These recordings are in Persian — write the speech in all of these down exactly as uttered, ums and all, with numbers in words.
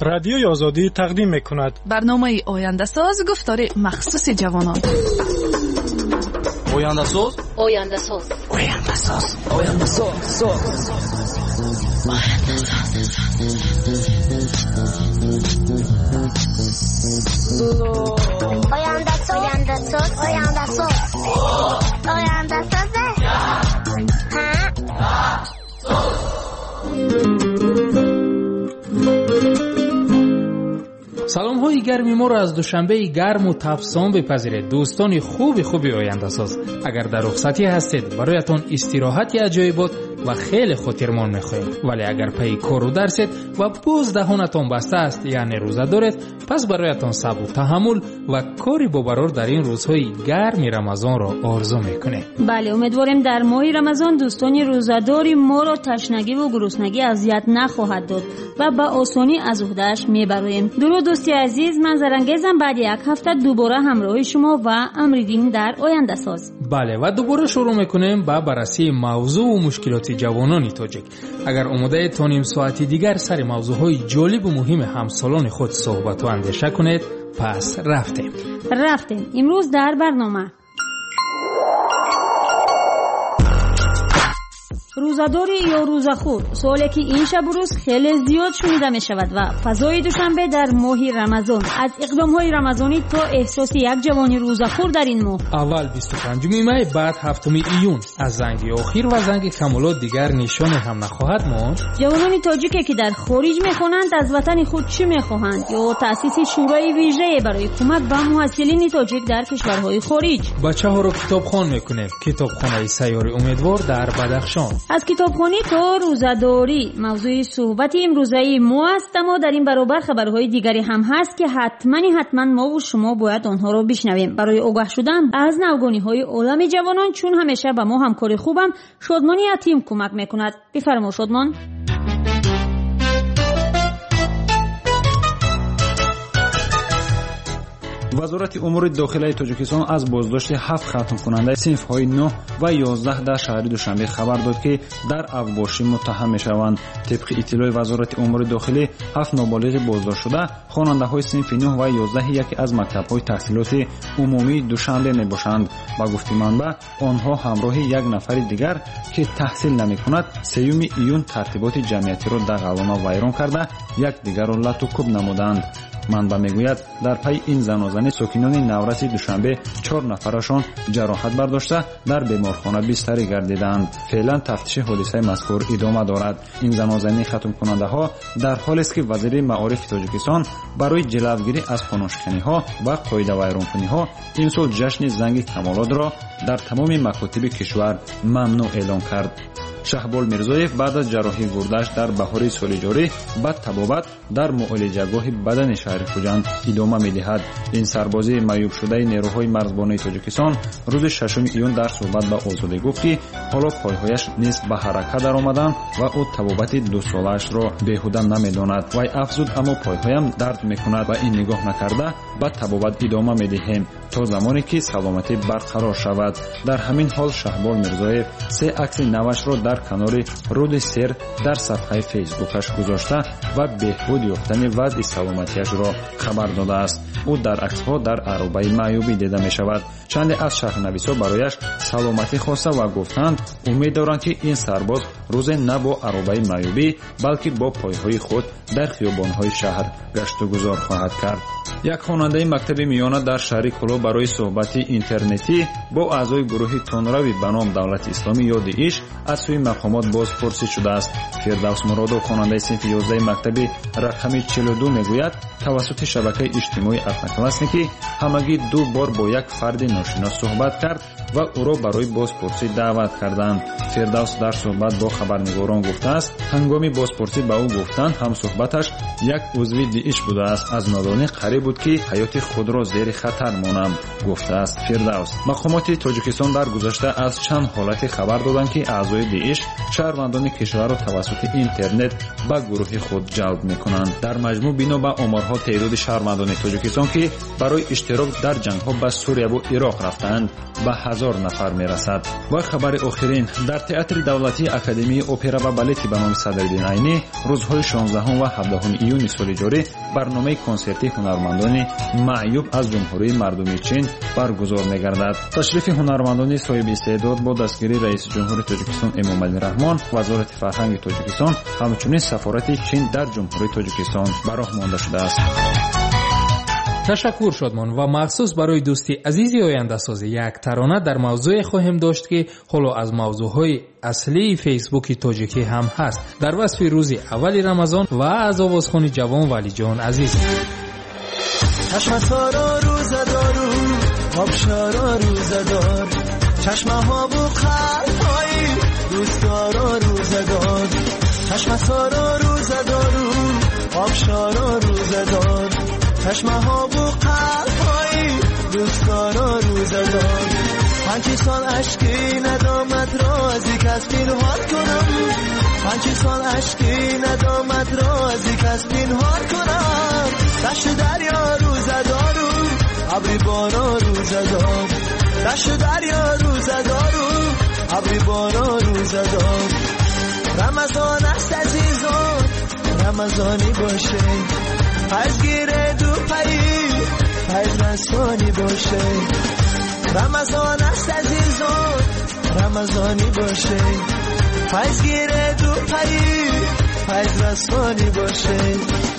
رادیوی آزادی تقدیم میکند برنامه آینده ساز گفتار مخصوص جوانان. آینده ساز آینده ساز آینده ساز آینده ساز آینده ساز آینده ساز آینده ساز آینده ساز سلام های گرمی ما را از دوشنبه گرم و تابستان بپذیرید دوستان خوب خوبی آینده ساز. اگر در رخصتی هستید برایتان استراحتی عجایبات و خیلی خاطرمان می‌خواهید، ولی اگر پی کار و درسید و باز دهانتان بسته است یعنی روزه دارید، پس برایتان صبر و تحمل و کاری با برار در این روزهای گرم رمضان را آرزو می‌کنیم. بله، امیدواریم در ماه رمضان دوستان روزه‌داری ما را تشنگی و گرسنگی اذیت نخواهد داد و با آسانی از عهده‌اش میبریم. درود دوستی عزیز، من زرنگیزم. بعد یک هفته دوباره همراه شما و امریدیم در آینده ساز. بله، و دوباره شروع میکنیم با بررسی موضوع و مشکلات جوانان تاجیک. اگر آماده تا نیم ساعتی دیگر سر موضوعهای جالب و مهم همسالان خود صحبت و اندیشه کنید، پس رفتیم رفتیم امروز در برنامه روزه‌داری یا روزه‌خور، سوالی که این شب و روز خیلی زیاد شنیده می شود و فضای دوشنبه در ماه رمضان، از اقدام‌های رمضانی تا احساس یک جوانی روزه‌خور در این ماه. اول بیست و پنجم می، بعد هفتم ایون. از زنگ آخر و زنگ کمالات دیگر نشانه هم نخواهد ماند. جوانان تاجیکی که در خارج می‌خوانند از وطن خود چی می‌خواهند یا تأسیس شورای ویژه برای کمک به محصلین تاجیک در کشورهای خارج. بچه‌ها رو کتابخوان می‌کنیم. کتابخانه سیار امیدوار در بدخشان. از کتابخوانی تا روزه‌داری موضوع صحبت امروزه ما است، اما در این برابر خبرهای دیگری هم هست که حتما حتما ما و شما باید آنها را بشنویم. برای آگاه شدن از نوگانی‌های عالم جوانان، چون همیشه با ما همکاری خوبم شادمانی یتیم کمک میکند. بفرما شادمان. وزارت امور داخلی تاجیکستان از بازداشت هفت ختم کننده صنف‌های نه و یازده در شهر دوشنبه خبر داد که در افباشی متهم می‌شوند. طبق اطلاع وزارت امور داخلی، هفت نابالغ بازداشت شده خواننده‌های صنف نه و یازده یکی از مکتب‌های تحصیلات عمومی دوشنبه میباشند. با گفته منبع، آنها همراه یک نفر دیگر که تحصیل نمی‌کند سیوم ایون ترتیبات جمعیتی را در قلانه ویران کرده، یک دیگر را لط و کوب نمودند. منبع میگوید در پی این زن و زنی ساکنان نورس دوشنبه چهار نفرشان جراحت برداشته در بیمارخانه بستری گردیدند. فعلا تفتیش حادثه مذکور ادامه دارد. این زن و زنی ختم کننده ها در حالی است که وزیر معارف تاجیکستان برای جلوگیری از خانه‌شکنی ها و قاعده ویران کنی ها این سال جشن زنگ کمالات را در تمام مکاتب کشور ممنوع اعلام کرد. شهبال میرزایف بعد از جراحی گردش در بهار سال جاری بعد تبابت در معالجهگاه بدن شهر خوجند ادامه می‌دهد. این سربازی معیوب شده نیروهای مرزبانی تاجیکستان روز ششم ایون در صحبت با آزادی گفت که حالا پایهایش نیز به حرکت درآمدند و او تبابت دو سالش را بیهوده نمی‌داند. وی افزود اما پایهایم درد می‌کند و این نگاه نکرده به تبابت ادامه می‌دهیم تا زمانی که سلامتی برقرار شود. در همین حال شهبال میرزایف سه عکس نوش را در کنار رود سر در صفحه فیسبوکش گذاشته و بهبود یافتن وضع سلامتیش را خبر داده است. او در عکس‌ها در عربه معیوبی دیده می شود. چند از شهرنویسا برایش سلامتی خواسته و گفتند امید دارند که این سرباز روز نه با عربه معیوبی بلکه با پایهای خود در خیابان‌های شهر گشت و گذار خواهد کرد. یک خواننده مکتب میانه در شهر کلو برای صحبت اینترنتی با اعضای گروه تندروی به نام دولت اسلامی یا داعش از سوی مقامات بازپرسی شده است. فردوس مرادov خواننده صنف یازده مکتب رقم چهل و دو میگوید توسط شبکه اجتماعی افنکلاسنیکی همگی دو بار با یک فرد ناشناس صحبت کرد و او را برای بازپرسی دعوت کردند. فردوس در صحبت با خبرنگاران گفته است هنگام بازپرسی به او گفتند هم صحبتش یک عضو داعش بوده است. از نادانی قریب بود که حیات خود را زیر خطر مانم گفته است فردوس. مقامات تاجیکستان در گذشته از چند حالت خبر دادند که اعضای داعش شهروندان کشور را توسط اینترنت به گروه خود جلب میکنند. در مجموع بنا به آمارها تعداد شهروندان تاجیکستان که برای اشتراک در جنگ‌ها به سوریه و عراق رفتند به هزار نفر میرسد. و خبر آخرین، در تئاتر دولتی اکادمی اپرا و بالت به نام صدرالدین عینی روزهای شانزدهم و هفدهم ایون سال جاری برنامه کنسرتی هنرمندان معیوب از جمهوری مردمی چین برگزار می‌گردد. تشریف هنرمندان صاحب استعداد با دستگیری رئیس جمهور تاجیکستان امامعلی رحمان، وزارت فرهنگ تاجیکستان همچنین سفارت چین در جمهوری تاجیکستان به راه مانده شده است. تشکر شادمان و مخصوص برای دوستی عزیزی آینده سازی یک ترانه در موضوع خواهیم داشت که حالا از موضوعهای اصلی فیسبوک تاجیکی هم هست در وصف روز اول رمضان و از آوازخوان جوان ولی جان عزیز. چشم سارا روزدارو آبشارا روزدار چشمه ها و قلب های دوستارا روزدار چشم سارا روزدارو آبشارا روزدار چشمه ها و قلب های دوستارا روزدار پنچی سال عشقی ندامت را از یک از پینهار کنم پنچی سال عشقی ندامت را از یک از پینهار کنم دشت دریا روزدارو ابری بارا روزدار دشت دریا روزدارو ابری بارا روزدار رمضان است عزیزان رمضانی باشه پس گیره دو پایی پس رسوانی باشه رمضان است عزیزان رمضانی باشه پس گیره دو پایی پس رسوانی باشه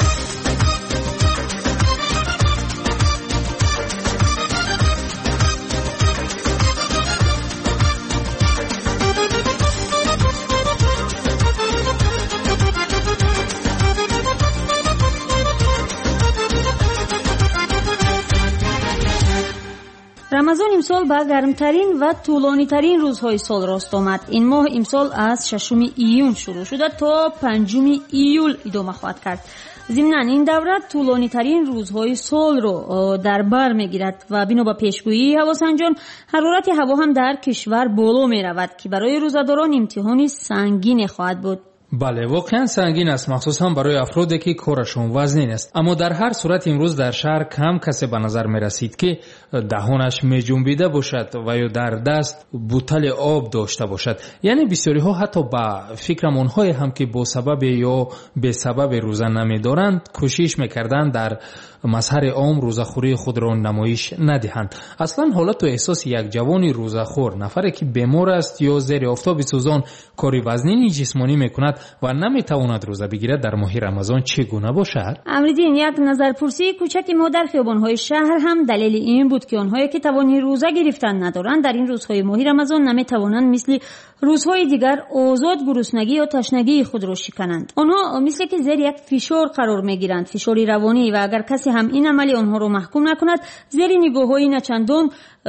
رمضان امسال با گرمترین و طولانی ترین روزهای سال راست آمد. این ماه امسال از ششم ایون شروع شده تا پنجم ایول ادامه خواهد کرد. ضمناً این دوره طولانی ترین روزهای سال رو در بر میگیرد و بنا به پیشگویی هواسنجان حرارت هوا هم در کشور بالا می رود که برای روزداران امتحانی سنگین خواهد بود. بله واقعا سنگین است، مخصوصا برای افرادی که کارشون وزنین است. اما در هر صورت امروز در شهر کم کسی به نظر می رسید که دهانش می جنبیده باشد و یا در دست بوتل آب داشته باشد. یعنی بسیاری ها حتی با فکر اونهای هم که با سبب یا به سبب روزه نمی دارند کوشش میکردند در مظهر عام روزخوری خود را نمایش ندهند. اصلا حالت و احساس یک جوانی روزخور، نفری که بیمار است یا زیر آفتاب سوزان کاری وزنی جسمانی میکند و نمیتواند روزه بگیرد در ماه رمضان چگونه باشد؟ امریدین، یک نظرپرسی کوچک ما در خیابان‌های شهر هم دلیل این بود که آنهایی که توانی روزه گرفتن ندارند در این روزهای ماه رمضان نمیتوانند مثل روزهای دیگر آزاد گرسنگی یا تشنگی خود را شکنند. آنها مثل که زیر یک فشار قرار میگیرند، فشاری روانی، و اگر کسی هم این عملی آنها را محکوم نکند زیر نگاه‌های نچندان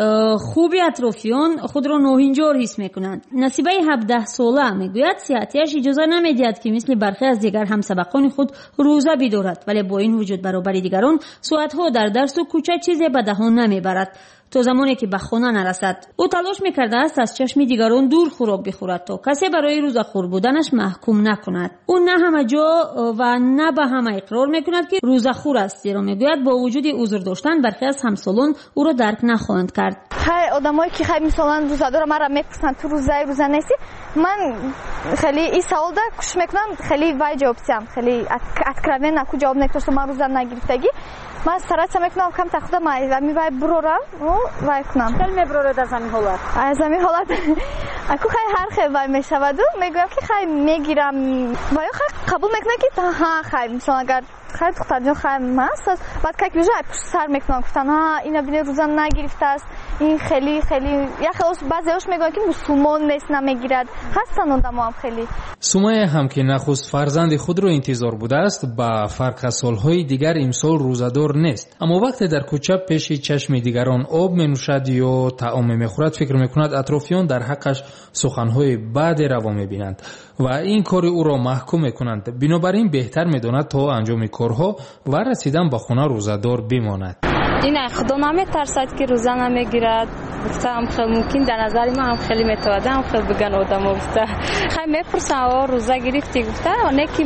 خوبی اطرافیان خود را ناهنجار حس میکنند. نصیبه هفده ساله میگوید صحتش اجازه نمیدهد که مثل برخی از دیگر همسبقان خود روزه بدارد، ولی با این وجود برابر دیگران ساعتها در درس و کوچه چیزی به دهان نمیبرد تا زمانی که به خانه نرسد. او تلاش میکرده است از چشم دیگران دور خوراک بخورد تا کسی برای روزه‌خور بودنش محکوم نکند. او نه همه جا و نه به همه اقرار میکند که روزه‌خور است، زیرا میگوید با وجود عذر داشتن برخی از همسالان او را درک نخواهند کرد. های آدمایی که خیلی مثلا روزه‌دار مرا میپرسن تو روزه روزه نیستی، من خیلی این سوال را کوشش میکنم خیلی وای جواب بدم، خیلی اتکرمن نکو جواب نکردم من روزه نگرفتگی. من سرات میکنم کم تا خودم و میبای برورم و وای کنم. خیلی میبرورد از همین حالت. از همین حالت اكو خیلی هر خیلی وای میشود و میگم که خیلی میگیرم و یا خیلی قبول میکنم که ها خیلی مثلا اگر خیلی دختر جان خیلی مست است بعد که بیجا پشت سر میکنم گفتن ها اینا بینه روزه نگرفته است این خیلی خیلی یا خیلی بعضی‌هاش میگن که مسلمان نیست نمیگیرد هستن اونم هم خیلی. سمیه هم که نخست فرزند خود رو انتظار بوده است با فرق از سالهای دیگر امسال روزدار نیست، اما وقتی در کوچه پیش چشم دیگران آب منوشد یا طعام میخورد فکر میکند اطرافیان در حقش سخنهای بد روا میبینند و این کار او را محکوم میکنند. بنابراین بهتر میداند تا انجام کارها و رسیدن به خانه روزدار بماند. این خدا نمیترسد که روزه نمیگیرد. گفته هم خیلی ممکن در نظر ما هم خیلی میتواده هم خیلی بگن آدم گفته خیلی میپرسن آه روزه گرفتی گفته نه که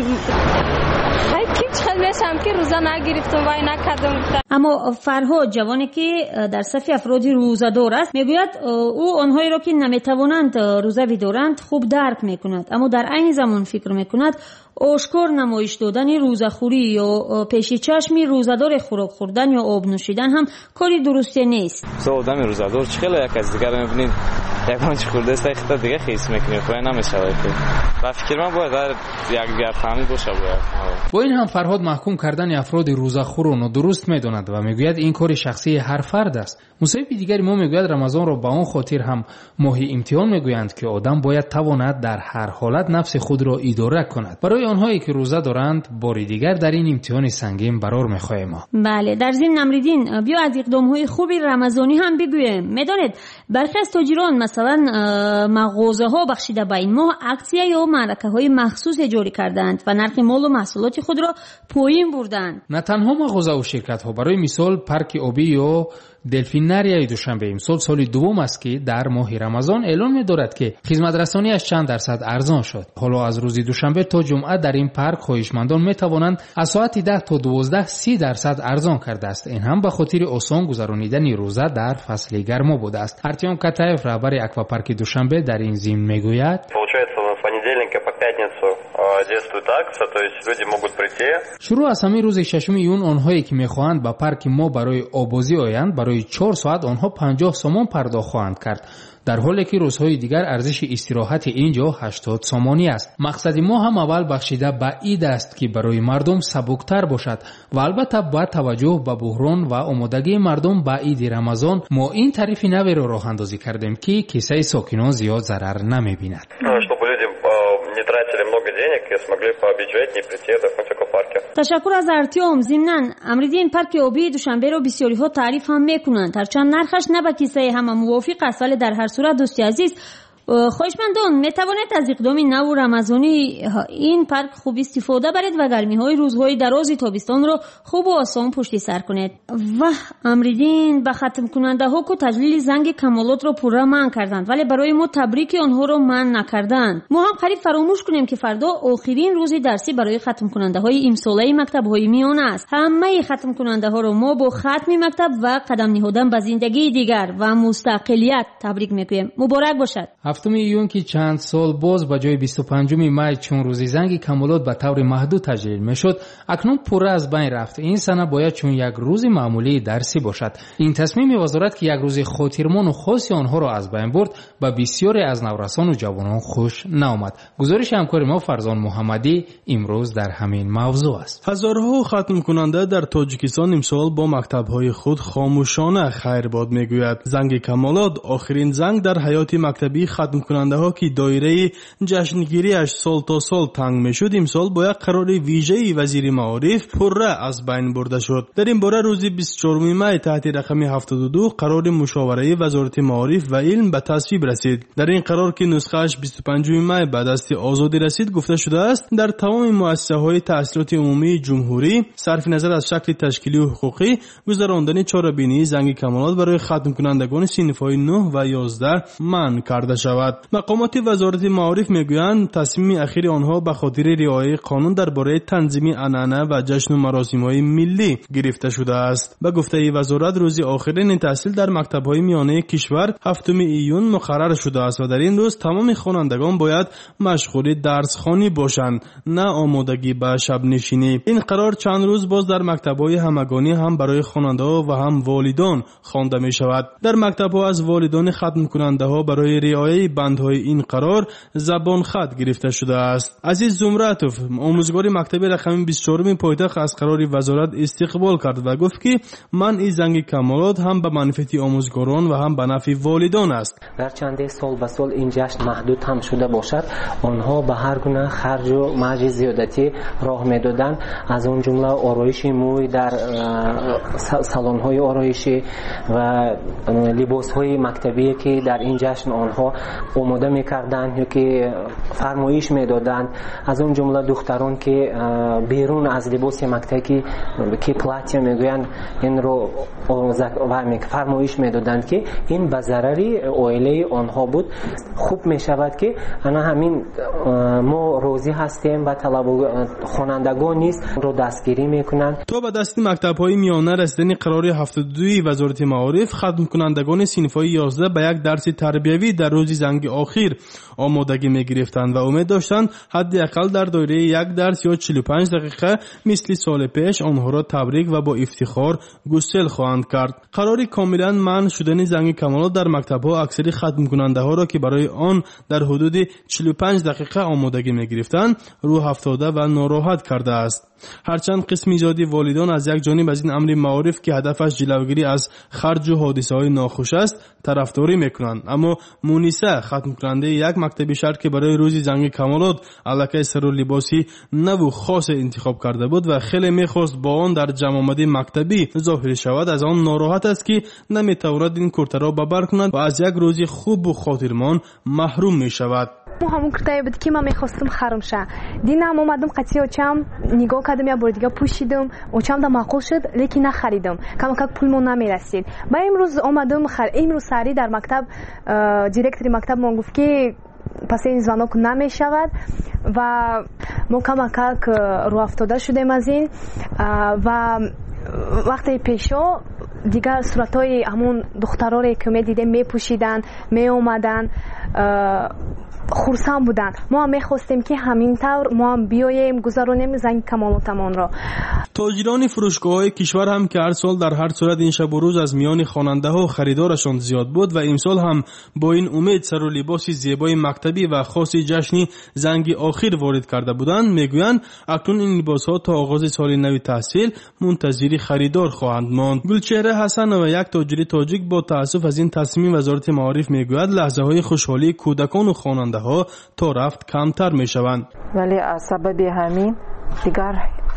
خیلی خیلی میشم که روزه نگرفتم وای نکردم گفته. اما فرهاد جوانی که در صف افراد روزه‌دار است میگوید او آنهایی را که نمیتوانند روزه بدارند خوب درک میکند، اما در عین زمان فکر میکند آشکار نمایش دادن روزه‌خوری یا پیش چشمی روزه‌دار خوراک خوردن یا آب نوشیدن هم کاری درستی نیست. سو آدم روزه‌دار چخیلا یک از دیگر میبینید یک منچ خورده است یک تا دیگه خیس میکنه خواهی نمیشه و فکر من باید در یک دیگر فهمی باشه باید. با این هم فرهاد محکوم کردن افراد روزه‌خور را درست میداند و میگوید این کار شخصی هر فرد است. مصیبت دیگری ما میگوید رمضان را با اون خاطر هم ماه امتحان میگویند که آدم باید تواند در هر حالت نفس خود را اداره کند. برای آنهایی که روزه دارند باری دیگر در این امتحان سنگین قرار میخواهیم ما. بله، در ضمن نمریدین بیا از اقدام‌های خوبی رمضانی هم بگوییم. میدانید برخی از تاجران مثلا مغازه‌ها بخشیده به این ماه اکسیه یا معرکه‌های مخصوص جاری کردند و نرخ مال و محصولات خود را پایین بردند. نه تنها مغازه و شرکت‌ها، برای مثال پارک آبی یا دلفیناریای دوشنبه امسال سال دوم است که در ماه رمضان اعلام می‌دارد که خدمت‌رسانی‌اش چند درصد ارزان شد. حالا از روز دوشنبه تا جمعه در این پارک خواهشمندان می‌توانند از ساعت ده تا دوازده سی درصد ارزان کرده است. این هم به خاطر آسان گذرانیدن روزه در فصل گرما بوده است. ارتیام کتایف رهبر اکواپارک دوشنبه در این ضمن میگوید شروع از همین روز ششم ایون آنهایی که میخواهند به پارک ما برای آبازی آیند برای چهار ساعت آنها پنجاه سومان پرداخت خواهند کرد، در حالی که روزهای دیگر ارزش استراحت اینجا هشتاد سومانی است. مقصد ما هم اول بخشیده به عید است که برای مردم سبکتر باشد و البته با توجه به بحران و آمادگی مردم به عید رمضان ما این تعریف نوی را راه اندازی کردیم که کیسه ساکنان زیاد ضرر نمیبیند. تشکر از ارتیام. ضمناً امریدین پارک آبی دوشنبه رو بسیاری ها تعریف هم میکنند، هرچند نرخش نه به کیسه همه موافق است، ولی در هر صورت دوستی عزیز خواهشمندان میتوانید از اقدام نو رمضانی این پارک خوب استفاده برید و گرمی های روزهای دراز تابستان رو خوب و آسان پشت سر کنید. و امریدین به ختم کننده ها که تجلیل زنگ کمالات رو پورا منع کردند ولی برای ما تبریک آنها رو منع نکردند. ما هم قریب فراموش کنیم که فردا آخرین روز درسی برای ختم کننده های امساله مکتب های میانه است. همه ختم کننده ها رو ما با ختم مکتب و قدم نهادن به زندگی دیگر و مستقلیت تبریک میگوییم. مبارک باشد. هفتم ایون که چند سال باز به جای بیست و پنجم می چون روزی زنگ کمالات به طور محدود تجلیل میشد اکنون پوره از بین رفت. این سنه باید چون یک روز معمولی درسی باشد. این تصمیم وزارت که یک روز خاطرمان و خاصی آنها را از بین برد به بسیاری از نورسان و جوانان خوش نآمد. گزارش همکار ما فرزان محمدی امروز در همین موضوع است. هزارها ختم کننده در تاجیکستان امسال با مکتب‌های خود خاموشانه خیر باد میگوید. زنگ کمالات آخرین زنگ در حیات مکتبی ختم کننده ها که دایره جشنگیریش سال تا سال تنگ می شد امسال با یک قرار ویژه‌ای وزیر معارف پره از بین برده شد. در این باره روز بیست و چهارم می تحت رقم هفتاد و دو قرار مشاوره وزارت معارف و علم به تصویب رسید. در این قرار که نسخه‌اش بیست و پنجم می به دست آزادی رسید گفته شده است در تمام مؤسسه‌های تحصیلات عمومی جمهوری صرف نظر از شکل تشکیلی و حقوقی گذراندن چهاربینی زنگ کمالات برای ختم کنندگان صنف‌های نه و یازده منع کرده شود. مقامات وزارت معارف میگویند تصمیم اخیر آنها به خاطر رعایت قانون درباره تنظیم عنعنه و جشن و مراسم‌های ملی گرفته شده است. به گفته وزارت روز آخرین تحصیل در مکتب‌های میانه کشور هفتم ایون مقرر شده است و در این روز تمام خوانندگان باید مشغول درس خوانی باشند، نه آمادگی به شب نشینی. این قرار چند روز باز در مکتب‌های همگانی هم برای خواننده‌ها و هم والدان خوانده می‌شود. در مکتب‌ها از والدان ختم کننده‌ها برای رعایت مطالعه بندهای این قرار زبان خط گرفته شده است. عزیز زمرتوف، آموزگار مکتب رقم بیست و چهار پایتخت از قرار وزارت استقبال کرد و گفت که من این زنگ کمالات هم به منفعت آموزگاران و هم به نفع والدان است. گرچند سال به سال این جشن محدود هم شده باشد، آنها به هر گونه خرج و مرج زیادتی راه میدادند. از اون جمله آرایش موی در سالن های آرایشی و لباس های مکتبی که در این جشن آنها آماده میکردند یا که فرمایش میدادند. از اون جمله دختران که بیرون از لباس مکتبی که پلاتیا میگویند این رو فرمایش میدادند که این به ضرری عائله آنها بود. خوب میشود که انا همین ما روزی هستیم و طلب خوانندگان نیست رو دستگیری میکنند. تا به دست مکتب‌های میانه رسیدن قرار هفتاد و دو وزارت معارف، ختم کنندگان صنف‌های یازده به یک درس تربیوی در روز زنگ آخر آمادگی میگرفتند و امید داشتند حداقل در دایره یک درس یا چهل و پنج دقیقه مثل سال پیش آنها را تبریک و با افتخار گسل خواهند کرد. قراری کاملا منع شدن زنگ کمالات در مکتب‌ها اکثر ختم کننده ها را که برای آن در حدود چهل و پنج دقیقه آمادگی میگرفتند رو افتاده و ناراحت کرده است. هرچند قسمی زیادی والدان از یک جانب از این امر معارف که هدفش جلوگیری از خرج و حادثه های ناخوش است طرفداری میکنند، اما مونیسه ختم کننده یک مکتب شهر که برای روز زنگ کمالات الکی سر و لباسی نو خاص انتخاب کرده بود و خیلی میخواست با آن در جمع آمده مکتبی ظاهر شود، از آن ناراحت است که نمیتواند این کرته را ببر کند و از یک روز خوب و خاطرمان محروم میشود. مو همون کرتایی بود که من میخواستم خرم شه. دینم اومدم قطعی اوچم نگاه کردم، یا بار دیگه پوشیدم، اوچم دا معقول شد لیکن نخریدم، کم کم پولمون نمیرسید. با امروز اومدم خر امروز سری در مکتب دیرکتور مکتب من گفت که پس این زنок نمیشود و ما کم کم رو افتاده شدیم از این و وقتی پیشو دیگر صورتای همون دخترایی که می دیدیم می پوشیدن می اومدن خرسان بودن. ما هم میخواستیم که همین طور ما هم بیاییم گذرانیم زنگ کمالاتمان را. تاجران فروشگاه‌های کشور هم که هر سال در هر صورت این شب و روز از میان خواننده ها و خریدارشان زیاد بود و امسال هم با این امید سر و لباس زیبای مکتبی و خاص جشنی زنگ آخر وارد کرده بودند، میگویند اکنون این لباس ها تا آغاز سال نو تحصیل منتظر خریدار خواهند ماند. گلچهره حسن و یک تاجر تاجیک با تأسف از این تصمیم وزارت معارف میگوید لحظه های خوشحالی کودکان و خواننده ها تا رفت کمتر میشوند. ولی از سبب همین دیگر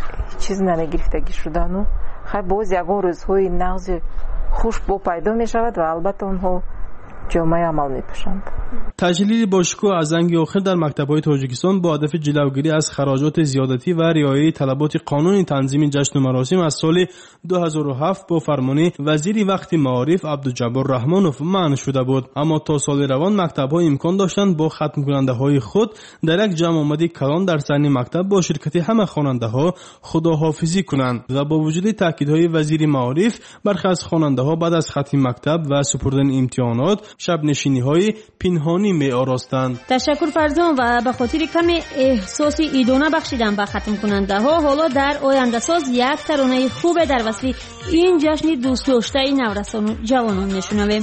چیز نمیگرفتگی شدن و خیلی باز یکون روزهای نغز خوش با پیدا میشود و البته اونها جامعه عمل میپوشند. تجلیل باشکوه از زنگ آخر در مکتب‌های تاجیکستان با هدف جلوگیری از خراجات زیادتی و رعایت طلبات قانون تنظیم جشن و مراسم از سال دو هزار و هفت با فرمان وزیر وقت معارف عبدالجبار رحمانوف منع شده بود، اما تا سال روان مکتب‌ها امکان داشتند با ختم کننده‌های خود در یک جمع آمدی کلان در صحن مکتب با شرکت همه خواننده‌ها خداحافظی کنند و با وجود تاکیدهای وزیر معارف برخی از خواننده‌ها بعد از ختم مکتب و سپردن امتحانات شب نشینی‌های پنهانی می آراستند. تشکر فرزان و به خاطر کم احساس ایدانه بخشیدن به ختم کننده ها حالا در آینده ساز یک ترانه خوب در وصف این جشن دوست داشته نورسان و جوانان نشنویم.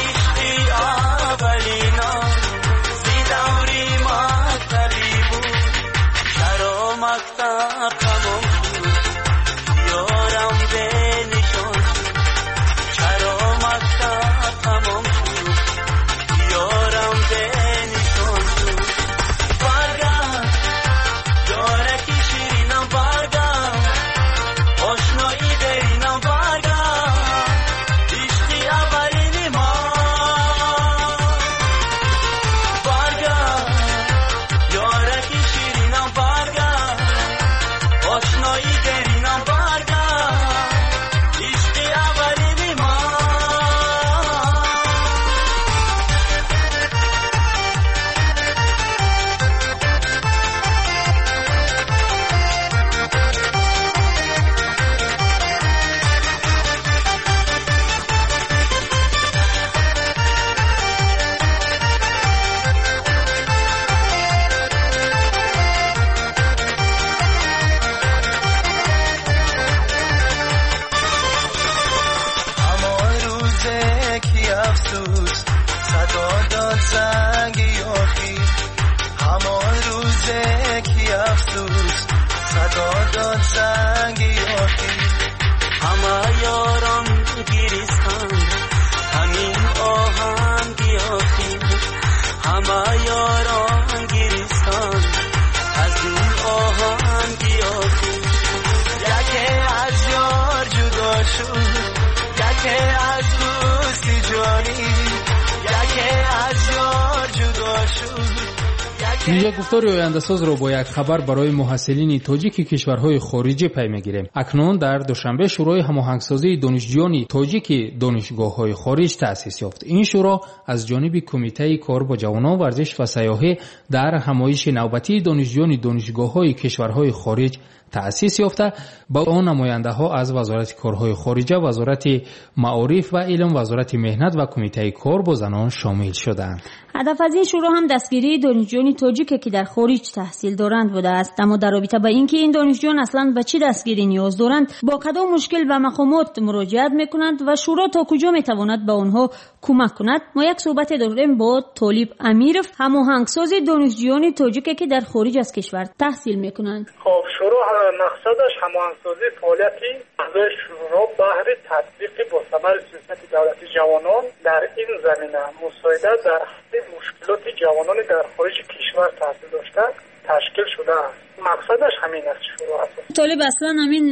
Zidari ma taribu افسوس صدا داد زنگ یاخی همان روزه که افسوس صدا داد زنگ یاخی همه یاران گریستان همین آهن گیاخی همه یاران گریستان از این آهن گیاخی یکی از یار جدا شد یکی از دوستی جانی یکی از یار جدا شد. اینجا گفتار آینده‌ساز را با یک خبر برای محصلین تاجیک کشورهای خارجی پی می‌گیریم. اکنون در دوشنبه شورای هماهنگسازی دانشجویان تاجیک دانشگاه‌های خارج تأسیس یافت. این شورا از جانب کمیته کار با جوانان، ورزش و سیاحت در همایش نوبتی دانشجویان دانشگاه‌های کشورهای خارج تأسیس یافته. با آن نماینده‌ها از وزارت کارهای خارجه، وزارت معارف و علم، وزارت مهنت و کمیته کار با زنان شامل شدند. هدف از این شورا هم دستگیری دانشجویان تاجیک که در خارج تحصیل دارند بوده است. اما در رابطه با اینکه این دانشجویان اصلا به چه دستگیری نیاز دارند، با کدام مشکل و مقامات مراجعت میکنند و شورا تا کجا میتواند به آنها کمک کند، ما یک صحبت داریم با طالب امیرов، هماهنگساز دانشجویان تاجیک که در خارج از کشور تحصیل میکنند. خب شورا مقصدش هماهنگسازی فعالیتی اعضای شورا بهر تطبیق با ثمر سیاست دولتی جوانان در این زمینه مساعده در حل مشکلات جوانان در خارج کشور تحصیل داشته تشکیل شده است. مقصدش همین است شروع است. طالب اصلا همین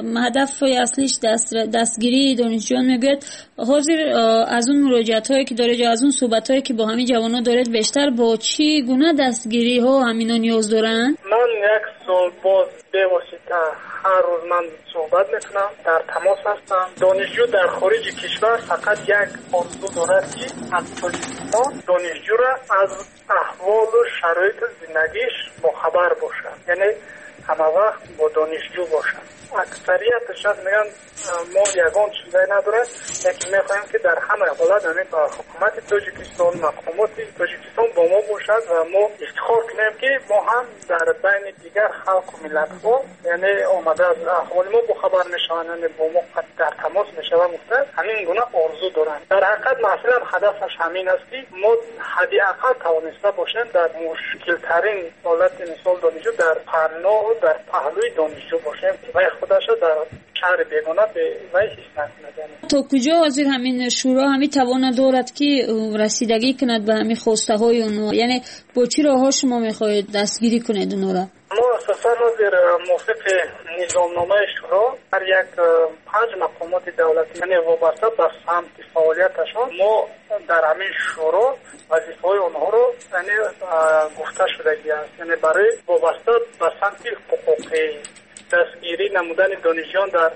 هدف اصلیش دست دستگیری دانشجویان میگوید. حاضر از اون مراجعات هایی که داره، از اون صحبت هایی که با همین جوانان دارید، بیشتر با چی گونه دستگیری ها همینا نیاز دارن؟ من یک سال باز به واسطه هر روز من صحبت میکنم، در تماس هستم. دانشجو در خارج کشور فقط یک آرزو دارد که اکتولیستان دانشجو را از احوال و شرایط زندگیش با خبر باشد، یعنی همه وقت با دانشجو باشد. اکثریتش از میگن ما یگان چیزایی نداره، یکی میخوایم که در همه حالت همین حکومت تاجیکستان، مقامات تاجیکستان با ما باشد و ما افتخار کنیم که ما هم در بین دیگر خلق و ملت ها یعنی آمده از احوال ما با خبر میشوند، یعنی با ما در تماس میشوند. مختلف همین گونه آرزو دارند. در حقیقت مثلا هدفش همین است که ما حداقل توانسته باشیم در مشکل ترین حالت مثال دانشجو در پناه و در پهلوی دانشجو باشیم و خودش در شهر بیگانه به وی هیچ نکنه. تا کجا حاضر همین شورا همین توان دارد که رسیدگی کند به همین خواسته های اونها؟ یعنی با چی راه ها شما میخواهید دستگیری کنید اونها را؟ ما اساسا حاضر موافق نظامنامه شورا هر یک پنج مقامات دولتی یعنی وابسته به سمت فعالیتشان ما در همین شورا وظیفه های اونها رو یعنی گفته شدگی است، یعنی برای وابسته به سمت حقوقی دستگیری نمودن دانشجویان در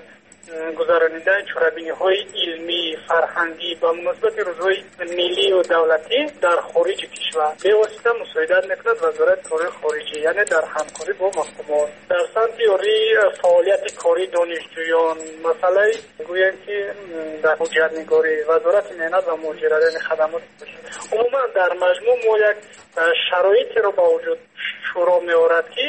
گذراندن چاره‌بینی‌های علمی فرهنگی با مناسبت روزهای ملی و دولتی در خارج کشور به واسطه مساعدت می‌کند وزارت کار خارجی، یعنی در همکاری با مقامات در سمت یاری فعالیت کاری دانشجویان. مثلا گویند که در حجت‌نگاری وزارت مهنت و مهاجرت خدمات عموما در مجموع ما یک شرایطی رو با وجود شورا می‌آورد که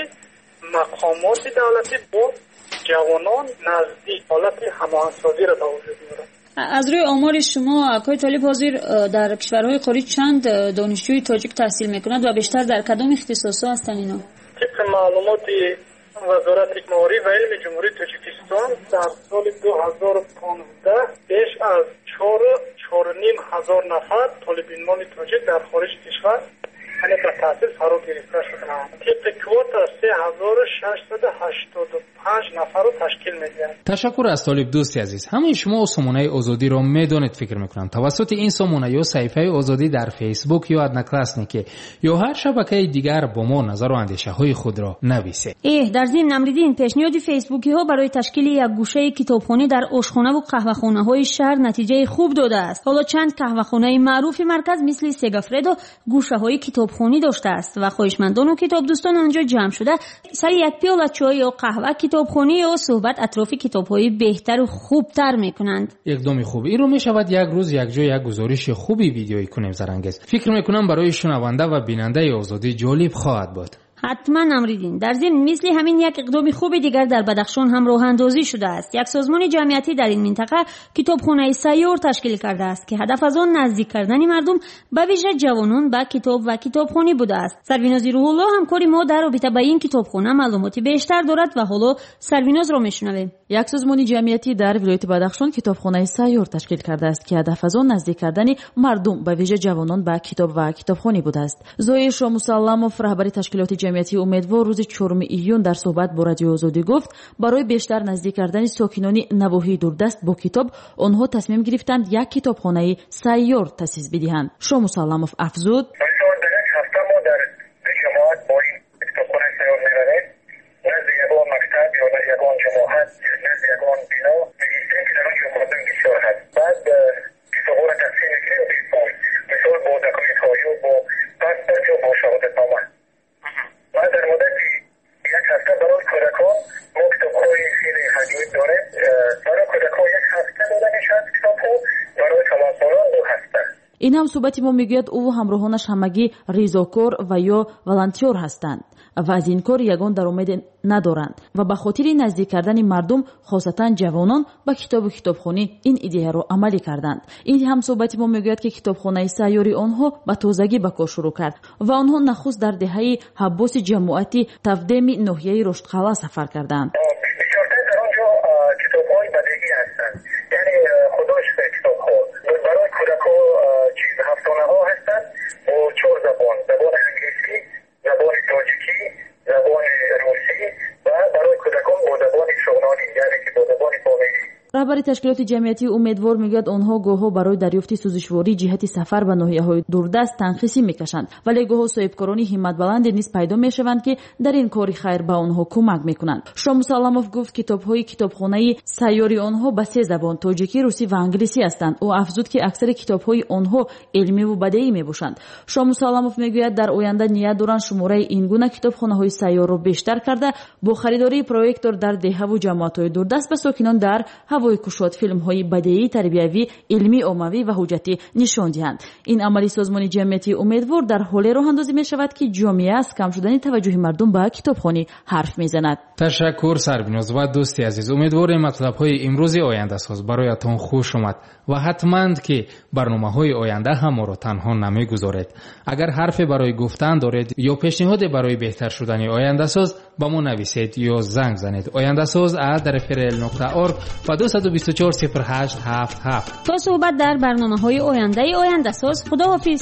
مقامات دولتی با جوانان نزدیک حالت هماهنگسازی را به وجود می‌آورد. از روی آمار شما آقای طالب حاضر در کشورهای خارج چند دانشجوی تاجیک تحصیل می‌کنند و بیشتر در کدام اختصاص‌ها هستند اینا؟ طبق معلومات وزارت معارف و علم جمهوری تاجیکستان در سال دو هزار و پانزده بیش از چهار و نیم هزار نفر طالب علم تاجیک در خارج کشور یعنی به تحصیل فرا گرفته شدند. طبق کوتا سه هزار و ششصد و هشتاد و پنج نفر رو تشکیل می‌دهد. تشکر از طالب دوستی عزیز. همه شما سامانه آزادی را میدانید فکر می‌کنم توسط این سامانه یا صفحه آزادی در فیسبوک یا ادنکلاسنیک یا هر شبکه دیگر با ما نظر و اندیشه‌های خود را نویسید. ای در ضمن نمریدین پیشنهاد فیسبوکی ها برای تشکیل یک گوشه کتابخانه در آشخانه و قهوه‌خانه‌های شهر نتیجه خوب داده است. حالا چند قهوه‌خانه معروف مرکز مثل سگافردو گوشه‌های کتابخوانی داشته است و خواهشمندان و کتاب دوستان آنجا جمع شده سر یک پیاله چای یا قهوه کتابخوانی یا صحبت اطراف کتاب‌های بهتر و خوبتر می‌کنند. اقدام خوب این رو می‌شود یک روز یک جای یک گزارش خوبی ویدیویی کنیم زرانگیز. فکر می‌کنم برای شنونده و بیننده آزادی جالب خواهد بود. حتما نمریدین. در ضمن مثل همین یک اقدام خوب دیگر در بدخشان هم راه اندازی شده است. یک سازمان جمعیتی در این منطقه کتابخانه سیار تشکیل کرده است که هدف از آن نزدیک کردن مردم به ویژه جوانان به کتاب و کتابخوانی بوده است. سرویناز روح الله همکار ما در رابطه با این کتابخانه معلوماتی بیشتر دارد و حالا سرویناز را میشنویم. یک سازمان جمعیتی در ولایت بدخشان کتابخانه سیار تشکیل کرده است که هدف از آن نزدیک کردن مردم به ویژه جوانان به کتاب و کتابخوانی بوده است. زوی شاه مسلموف رهبر تشکیلات جمعیتی امیدوار روز چهارم ایون در صحبت با رادیو آزادی گفت برای بیشتر نزدیک کردن ساکنان نواحی دوردست با کتاب آنها تصمیم گرفتند یک کتابخانه سیار تأسیس بدهند. شاه مسلموف افزود این هم صحبتی ما میگوید او و همراهانش همگی ریزاکار و یا ولنتیور هستند و از این کار یگان درآمد ندارند و به خاطر نزدیک کردن مردم خاصتا جوانان به کتاب و کتابخانه این ایده را عملی کردند. این هم صحبتی ما میگوید که کتابخانه سیاری آنها به تازگی به کار شروع کرد و آنها نخست در دهه حباس جماعتی تفدیم ناحیه رشدقلا سفر کردند. رهبر تشکیلات جمعیتی امیدوار میگوید آنها گاه‌ها برای دریافت سوزشواری جهت سفر به ناحیه‌های دوردست تنخیصی میکشند ولی گاه‌ها صاحبکاران همت بلند نیز پیدا میشوند که در این کار خیر به آنها کمک میکنند. شاه مسلموف گفت کتاب‌های کتابخانه سیاری آنها به سه زبان تاجیکی، روسی و انگلیسی هستند. او افزود که اکثر کتاب‌های آنها علمی و بدیعی میباشند. شاه مسلموف میگوید در آینده نیت دارند شماره این گونه کتابخانه‌های سیار را بیشتر کرده با خریداری پروژکتور در دهه و جماعت‌های دوردست به ساکنان در هوای کشاد فیلم‌های بدیعی، تربیوی، علمی، عمومی و حجتی نشان دهند. این عملی سازمان جمعیتی امیدوار در حال راه اندازی می‌شود که جامعه از کم شدن توجه مردم به کتابخوانی حرف می‌زند. تشکر سربیناز و دوستی عزیز. امیدواریم مطلب‌های امروزی آینده ساز برایتان خوش آمد و حتماً که برنامه‌های آینده هم ما را تنها نمی‌گذارید. اگر حرفی برای گفتن دارید یا پیشنهادی برای بهتر شدن آینده ساز با ما نویسید یا زنگ زنید. آینده ساز ات درفرل نقطه اورگ و دو دو چهار صفر هشت هفت هفت. تا صحبت در برنامه‌های آینده آینده ساز. خداحافظ.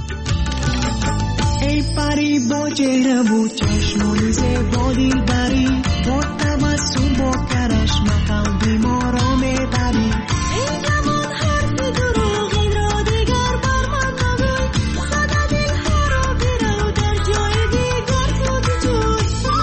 ای پری با چهره و چشمانی زیبا دلبری با تبسم با کرشم قلبی ما را میبری. این زمان حرف دروغین را دیگر بر من نگوی صدا دلها را برو در جای دیگر خود جوی.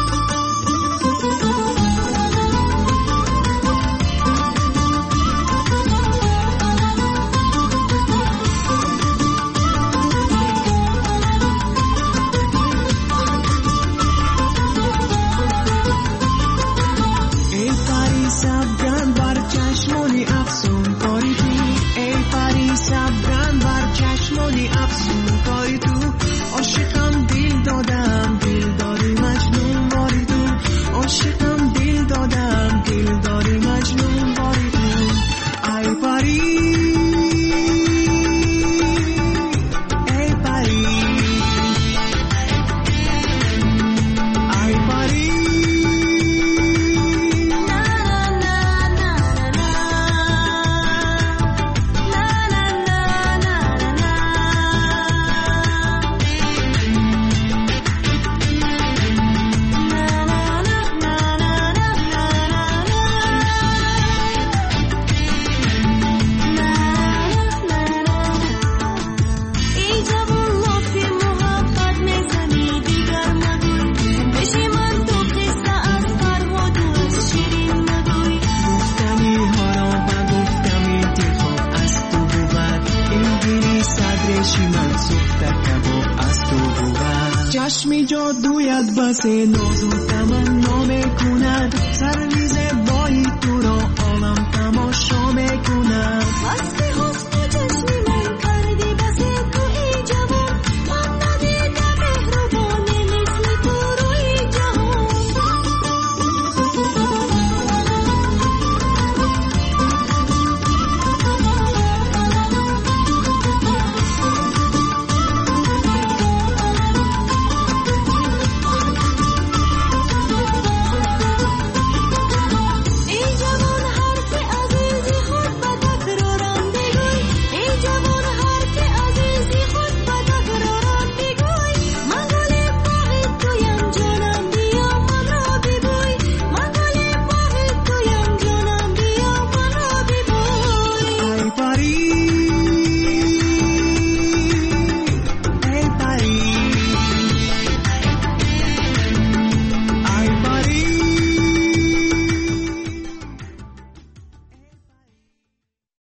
چشمی جادویت بس ناز و تمنا میکند سرویز بایی تو را عالم تماشا میکند.